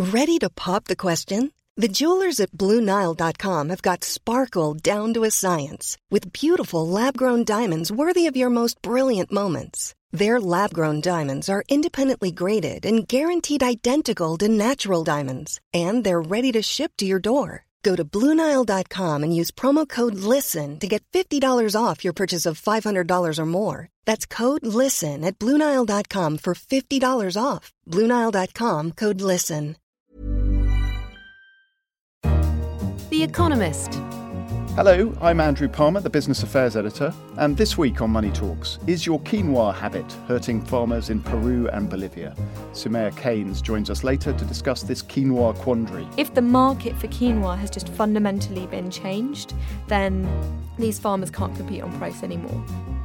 Ready to pop the question? The jewelers at BlueNile.com have got sparkle down to a science with beautiful lab-grown diamonds worthy of your most brilliant moments. Their lab-grown diamonds are independently graded and guaranteed identical to natural diamonds, and they're ready to ship to your door. Go to BlueNile.com and use promo code LISTEN to get $50 off your purchase of $500 or more. That's code LISTEN at BlueNile.com for $50 off. BlueNile.com, code LISTEN. The Economist. Hello, I'm Andrew Palmer, the Business Affairs Editor, and this week on Money Talks, is your quinoa habit hurting farmers in Peru and Bolivia? Sumaya Keynes joins us later to discuss this quinoa quandary. If the market for quinoa has just fundamentally been changed, then these farmers can't compete on price anymore.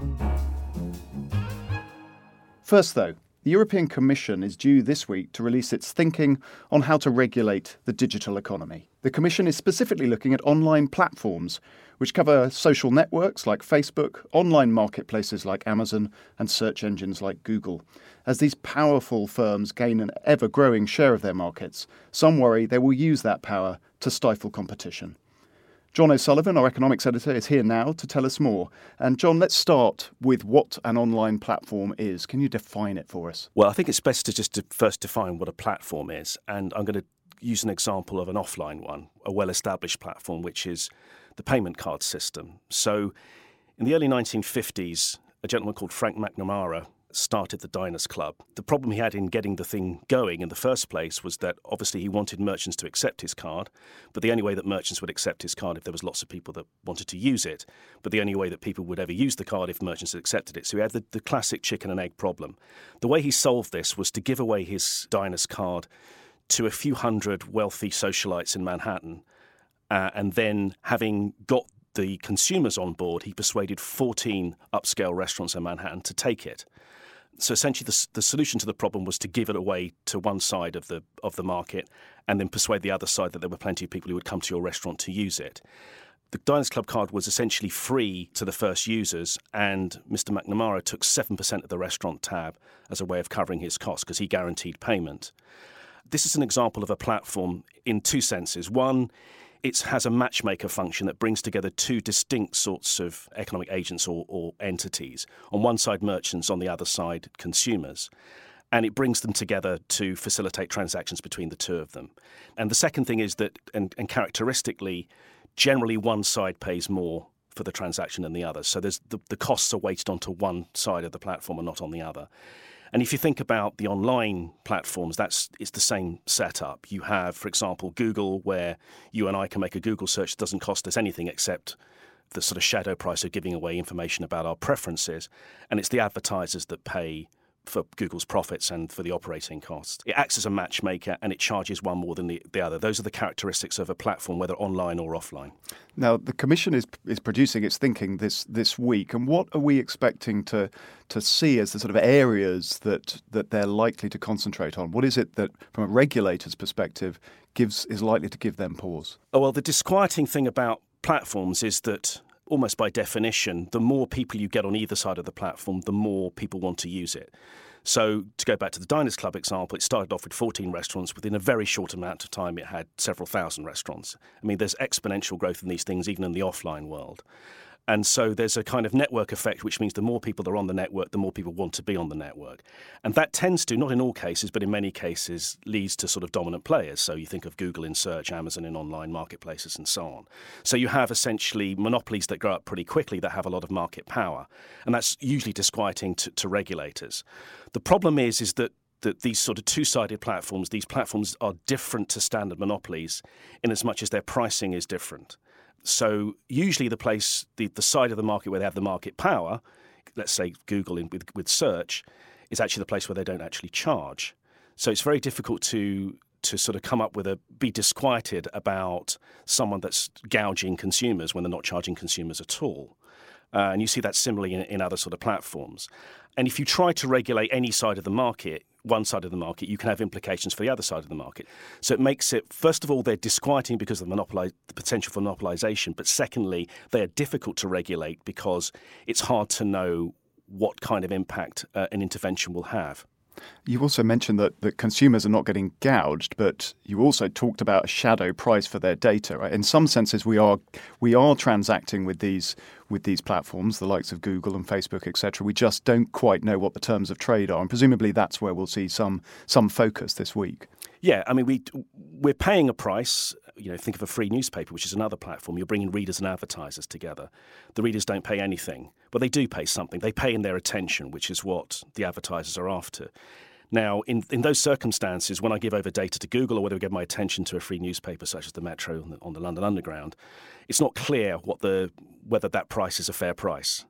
First, though, the European Commission is due this week to release its thinking on how to regulate the digital economy. The Commission is specifically looking at online platforms, which cover social networks like Facebook, online marketplaces like Amazon, and search engines like Google. As these powerful firms gain an ever-growing share of their markets, some worry they will use that power to stifle competition. John O'Sullivan, our economics editor, is here now to tell us more. And John, let's start with what an online platform is. Can you define it for us? Well, I think it's best to first define what a platform is. And I'm going to use an example of an offline one, a well-established platform, which is the payment card system. So in the early 1950s, a gentleman called Frank McNamara started the Diners Club. The problem he had in getting the thing going in the first place was that obviously he wanted merchants to accept his card, but the only way that merchants would accept his card if there was lots of people that wanted to use it, but the only way that people would ever use the card if merchants had accepted it. So he had the classic chicken and egg problem. The way he solved this was to give away his Diners card to a few hundred wealthy socialites in Manhattan, and then having got the consumers on board, he persuaded 14 upscale restaurants in Manhattan to take it. So essentially, the solution to the problem was to give it away to one side of the market, and then persuade the other side that there were plenty of people who would come to your restaurant to use it. The Diners Club card was essentially free to the first users, and Mr. McNamara took 7% of the restaurant tab as a way of covering his costs because he guaranteed payment. This is an example of a platform in two senses. One, it has a matchmaker function that brings together two distinct sorts of economic agents or entities. On one side, merchants, on the other side, consumers. And it brings them together to facilitate transactions between the two of them. And the second thing is that, and characteristically, generally one side pays more for the transaction than the other. So there's the costs are weighted onto one side of the platform and not on the other. And if you think about the online platforms, it's the same setup. You have, for example, Google, where you and I can make a Google search that doesn't cost us anything except the sort of shadow price of giving away information about our preferences. And it's the advertisers that pay for Google's profits and for the operating costs. It acts as a matchmaker and it charges one more than the other. Those are the characteristics of a platform, whether online or offline. Now, the Commission is producing its thinking this week, and what are we expecting to see as the sort of areas that they're likely to concentrate on? What is it that, from a regulator's perspective, is likely to give them pause? Oh, well, the disquieting thing about platforms is that almost by definition, the more people you get on either side of the platform, the more people want to use it. So to go back to the Diners Club example, it started off with 14 restaurants. Within a very short amount of time, it had several thousand restaurants. I mean, there's exponential growth in these things, even in the offline world. And so there's a kind of network effect, which means the more people are on the network, the more people want to be on the network. And that tends to, not in all cases, but in many cases, leads to sort of dominant players. So you think of Google in search, Amazon in online marketplaces, and so on. So you have essentially monopolies that grow up pretty quickly that have a lot of market power. And that's usually disquieting to regulators. The problem is that these sort of two-sided platforms, these platforms are different to standard monopolies in as much as their pricing is different. So usually the side of the market where they have the market power, let's say Google with search, is actually the place where they don't actually charge. So it's very difficult to sort of come up with be disquieted about someone that's gouging consumers when they're not charging consumers at all. And you see that similarly in other sort of platforms. And if you try to regulate any side of the market, one side of the market, you can have implications for the other side of the market. So it makes it, first of all, they're disquieting because of the potential for monopolization. But secondly, they are difficult to regulate because it's hard to know what kind of impact an intervention will have. You also mentioned that consumers are not getting gouged, but you also talked about a shadow price for their data. Right? In some senses, we are transacting with these platforms, the likes of Google and Facebook, etc. We just don't quite know what the terms of trade are, and presumably that's where we'll see some focus this week. Yeah, I mean, we're paying a price. Think of a free newspaper, which is another platform. You're bringing readers and advertisers together. The readers don't pay anything. Well, they do pay something. They pay in their attention, which is what the advertisers are after. Now, in those circumstances, when I give over data to Google or whether I give my attention to a free newspaper such as the Metro on the London Underground, it's not clear whether that price is a fair price.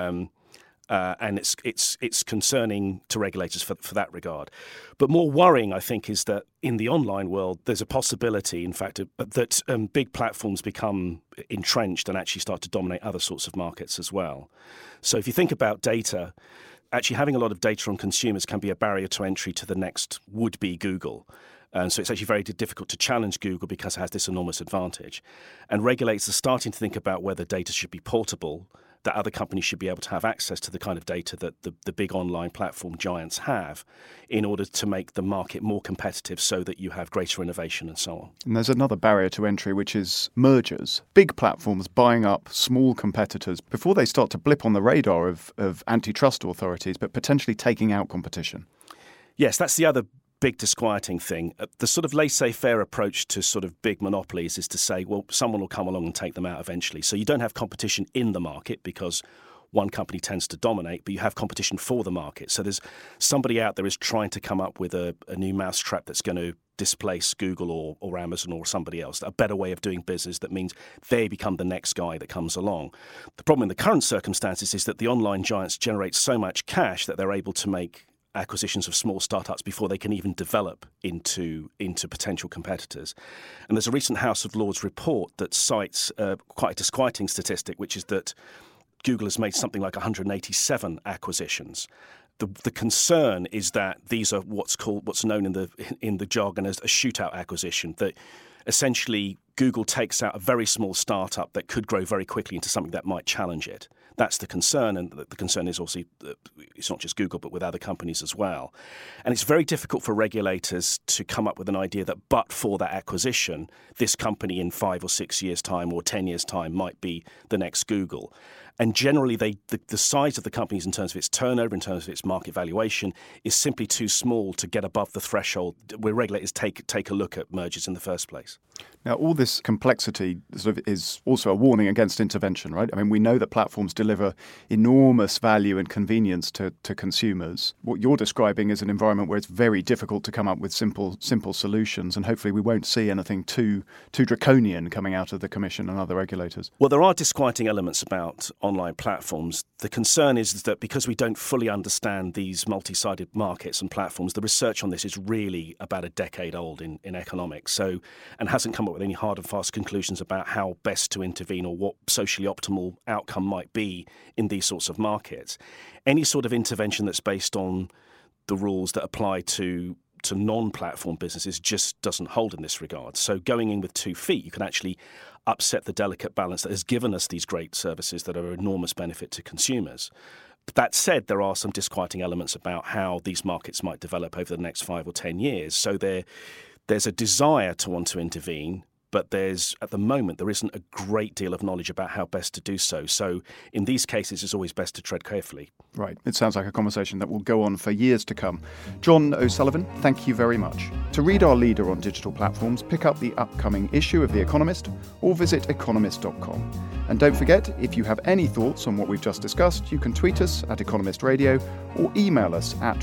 And it's concerning to regulators for that regard. But more worrying, I think, is that in the online world, there's a possibility, in fact, that big platforms become entrenched and actually start to dominate other sorts of markets as well. So if you think about data, actually having a lot of data on consumers can be a barrier to entry to the next would-be Google. And so it's actually very difficult to challenge Google because it has this enormous advantage. And regulators are starting to think about whether data should be portable, that other companies should be able to have access to the kind of data that the big online platform giants have in order to make the market more competitive so that you have greater innovation and so on. And there's another barrier to entry, which is mergers. Big platforms buying up small competitors before they start to blip on the radar of antitrust authorities, but potentially taking out competition. Yes, that's the other big disquieting thing. The sort of laissez-faire approach to sort of big monopolies is to say, well, someone will come along and take them out eventually. So you don't have competition in the market because one company tends to dominate, but you have competition for the market. So there's somebody out there is trying to come up with a new mousetrap that's going to displace Google or Amazon or somebody else, a better way of doing business that means they become the next guy that comes along. The problem in the current circumstances is that the online giants generate so much cash that they're able to make acquisitions of small startups before they can even develop into potential competitors. And there's a recent House of Lords report that cites quite a disquieting statistic, which is that Google has made something like 187 acquisitions. The concern is that these are what's known in the jargon as a shootout acquisition, that essentially Google takes out a very small startup that could grow very quickly into something that might challenge it. That's the concern, and the concern is also it's not just Google, but with other companies as well. And it's very difficult for regulators to come up with an idea that but for that acquisition, this company in 5 or 6 years' time or 10 years' time might be the next Google. And generally, the size of the companies in terms of its turnover, in terms of its market valuation, is simply too small to get above the threshold where regulators take a look at mergers in the first place. Now, all this complexity sort of is also a warning against intervention, right? I mean, we know that platforms deliver enormous value and convenience to consumers. What you're describing is an environment where it's very difficult to come up with simple solutions, and hopefully we won't see anything too draconian coming out of the Commission and other regulators. Well, there are disquieting elements about online platforms. The concern is that because we don't fully understand these multi-sided markets and platforms, the research on this is really about a decade old in economics, and hasn't come up with any hard and fast conclusions about how best to intervene or what socially optimal outcome might be in these sorts of markets. Any sort of intervention that's based on the rules that apply to non-platform businesses just doesn't hold in this regard. So going in with 2 feet, you can actually upset the delicate balance that has given us these great services that are an enormous benefit to consumers. But that said, there are some disquieting elements about how these markets might develop over the next 5 or 10 years. So there's a desire to want to intervene, but at the moment, there isn't a great deal of knowledge about how best to do so. So in these cases, it's always best to tread carefully. Right. It sounds like a conversation that will go on for years to come. John O'Sullivan, thank you very much. To read our leader on digital platforms, pick up the upcoming issue of The Economist or visit economist.com. And don't forget, if you have any thoughts on what we've just discussed, you can tweet us at Economist Radio or email us at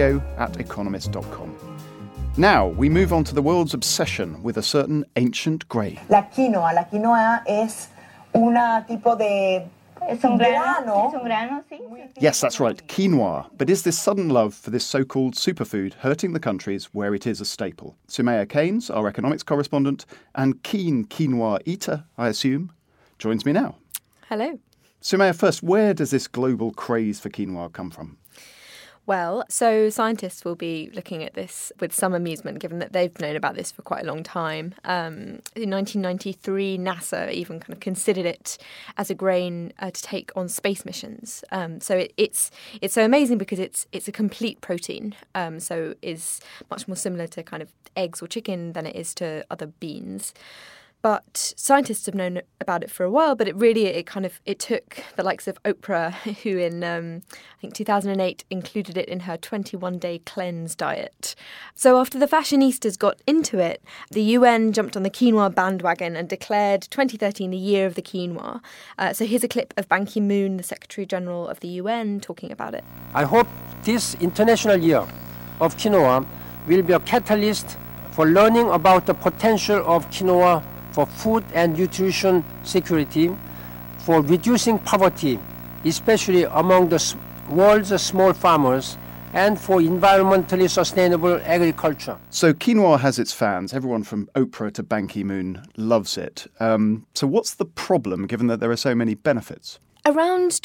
radio@economist.com. Now, we move on to the world's obsession with a certain ancient grain. La quinoa es una tipo de grano. Yes, that's right, quinoa. But is this sudden love for this so-called superfood hurting the countries where it is a staple? Sumaya Keynes, our economics correspondent, and keen quinoa eater, I assume, joins me now. Hello. Sumaya, first, where does this global craze for quinoa come from? Well, so scientists will be looking at this with some amusement, given that they've known about this for quite a long time. In 1993, NASA even kind of considered it as a grain to take on space missions. So it's so amazing because it's a complete protein. So is much more similar to kind of eggs or chicken than it is to other beans. But scientists have known about it for a while, but it took the likes of Oprah, who in, I think, 2008 included it in her 21-day cleanse diet. So after the fashionistas got into it, the UN jumped on the quinoa bandwagon and declared 2013 the year of the quinoa. So here's a clip of Ban Ki-moon, the Secretary General of the UN, talking about it. I hope this International Year of Quinoa will be a catalyst for learning about the potential of quinoa for food and nutrition security, for reducing poverty, especially among the world's small farmers, and for environmentally sustainable agriculture. So quinoa has its fans. Everyone from Oprah to Ban Ki-moon loves it. So what's the problem, given that there are so many benefits? Around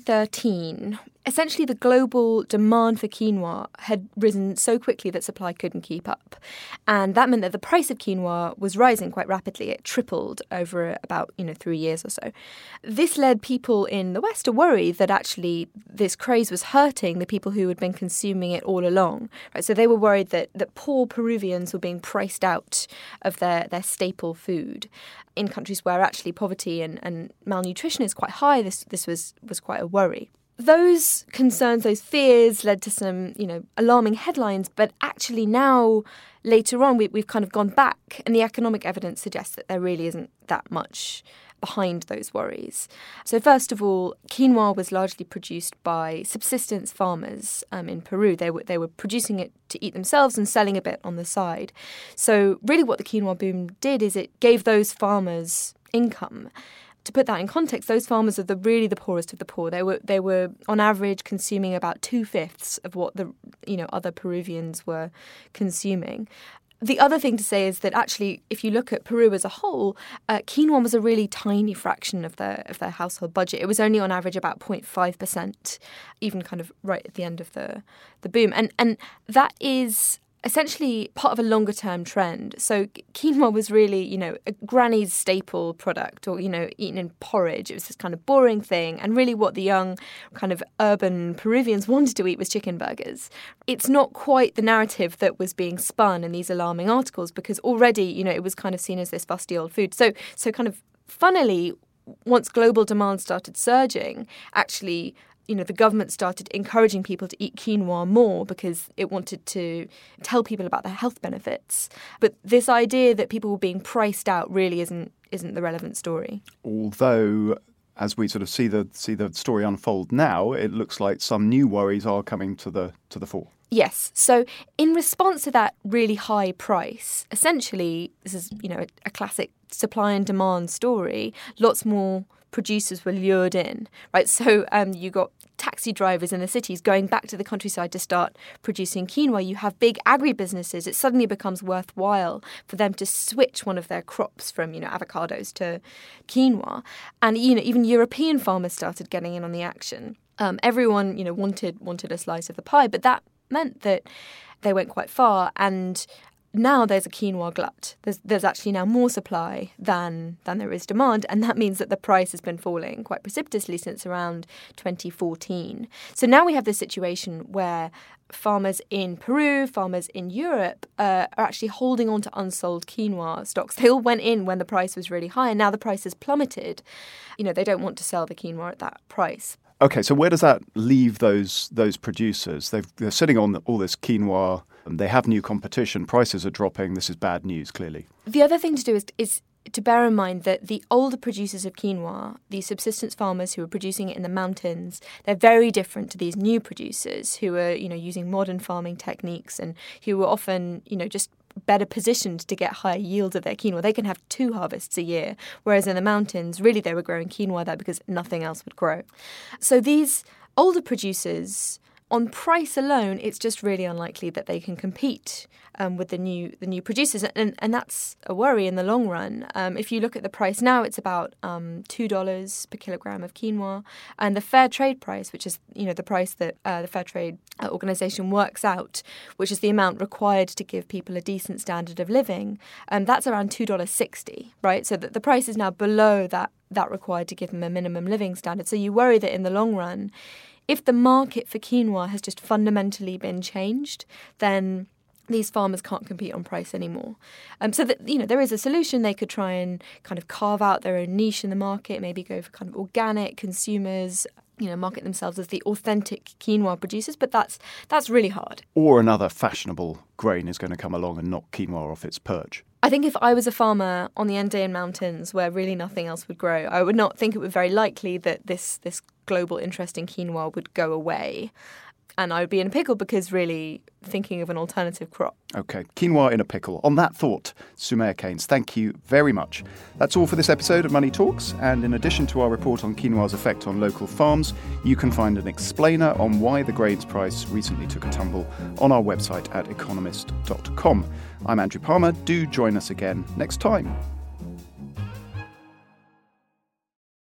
2013, essentially the global demand for quinoa had risen so quickly that supply couldn't keep up. And that meant that the price of quinoa was rising quite rapidly. It tripled over about 3 years or so. This led people in the West to worry that actually this craze was hurting the people who had been consuming it all along. Right? So they were worried that poor Peruvians were being priced out of their staple food. In countries where actually poverty and malnutrition is quite high, this was quite a worry. Those concerns, those fears led to some, alarming headlines. But actually now, later on, we've kind of gone back and the economic evidence suggests that there really isn't that much behind those worries. So first of all, quinoa was largely produced by subsistence farmers in Peru. They were producing it to eat themselves and selling a bit on the side. So really what the quinoa boom did is it gave those farmers income. To put that in context, those farmers are really the poorest of the poor. They were on average consuming about 2/5 of what the other Peruvians were consuming. The other thing to say is that actually, if you look at Peru as a whole, quinoa was a really tiny fraction of their household budget. It was only on average about 0.5%, even kind of right at the end of the boom. And that is essentially part of a longer term trend. So quinoa was really, a granny's staple product or, eaten in porridge. It was this kind of boring thing. And really what the young kind of urban Peruvians wanted to eat was chicken burgers. It's not quite the narrative that was being spun in these alarming articles because already, it was kind of seen as this fusty old food. So kind of funnily, once global demand started surging, actually the government started encouraging people to eat quinoa more because it wanted to tell people about the health benefits. But this idea that people were being priced out really isn't the relevant story. Although, as we sort of see the story unfold now, it looks like some new worries are coming to the fore. Yes. So in response to that really high price, essentially, this is, a classic supply and demand story, lots more producers were lured in, right? So you got taxi drivers in the cities going back to the countryside to start producing quinoa. You have big agribusinesses. It suddenly becomes worthwhile for them to switch one of their crops from, avocados to quinoa. And, even European farmers started getting in on the action. Everyone, wanted a slice of the pie, but that meant that they went quite far. And now there's a quinoa glut. There's actually now more supply than there is demand, and that means that the price has been falling quite precipitously since around 2014. So now we have this situation where farmers in Peru, farmers in Europe are actually holding on to unsold quinoa stocks. They all went in when the price was really high, and now the price has plummeted. They don't want to sell the quinoa at that price. Okay, so where does that leave those producers? They're sitting on all this quinoa. They have new competition. Prices are dropping. This is bad news, clearly. The other thing to do is to bear in mind that the older producers of quinoa, the subsistence farmers who are producing it in the mountains, they're very different to these new producers who are, using modern farming techniques and who are often, just better positioned to get higher yields of their quinoa. They can have 2 harvests a year, whereas in the mountains, really they were growing quinoa there because nothing else would grow. So these older producers on price alone, it's just really unlikely that they can compete with the new producers, and that's a worry in the long run. If you look at the price now, it's about $2 per kilogram of quinoa, and the fair trade price, which is the price that the Fair Trade Organization works out, which is the amount required to give people a decent standard of living, that's around $2.60, right? So the price is now below that required to give them a minimum living standard. So you worry that in the long run, if the market for quinoa has just fundamentally been changed, then these farmers can't compete on price anymore. So that there is a solution. They could try and kind of carve out their own niche in the market, maybe go for kind of organic consumers, market themselves as the authentic quinoa producers, but that's really hard. Or another fashionable grain is going to come along and knock quinoa off its perch. I think if I was a farmer on the Andean Mountains where really nothing else would grow, I would not think it would be very likely that this global interest in quinoa would go away. And I would be in a pickle because really thinking of an alternative crop. OK, quinoa in a pickle. On that thought, Soumaya Keynes, thank you very much. That's all for this episode of Money Talks. And in addition to our report on quinoa's effect on local farms, you can find an explainer on why the grain's price recently took a tumble on our website at economist.com. I'm Andrew Palmer. Do join us again next time.